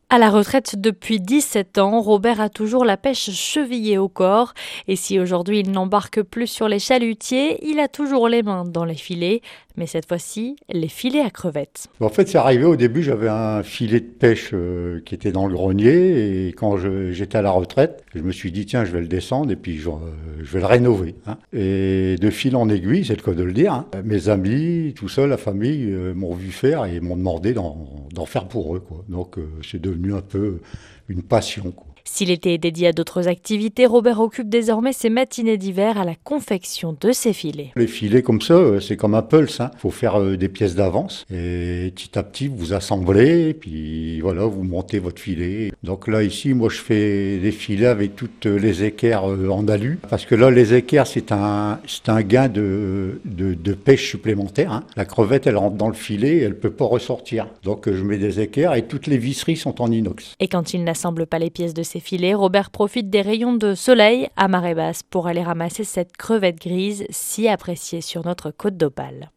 À la retraite depuis 17 ans, Robert a toujours la pêche chevillée au corps. Et si aujourd'hui il n'embarque plus sur les chalutiers, il a toujours les mains dans les filets. Mais cette fois-ci, les filets à crevettes. En fait, c'est arrivé au début, j'avais un filet de pêche qui était dans le grenier et quand j'étais à la retraite, je me suis dit tiens, je vais le descendre et puis je vais le rénover, hein. Et de fil en aiguille, c'est le cas de le dire, hein. Mes amis, tout ça, la famille m'ont vu faire et m'ont demandé d'en faire pour eux, quoi. Donc c'est devenu un peu une passion, quoi. S'il était dédié à d'autres activités, Robert occupe désormais ses matinées d'hiver à la confection de ses filets. Les filets comme ça, c'est comme un pulse, hein. Faut faire des pièces d'avance et petit à petit vous assemblez, et puis voilà, vous montez votre filet. Donc là ici, moi je fais des filets avec toutes les équerres en alu, parce que là les équerres c'est un gain de pêche supplémentaire, hein. La crevette elle rentre dans le filet, et elle peut pas ressortir. Donc je mets des équerres et toutes les visseries sont en inox. Et quand il n'assemble pas les pièces de ses filets, Robert profite des rayons de soleil à marée basse pour aller ramasser cette crevette grise si appréciée sur notre côte d'Opale.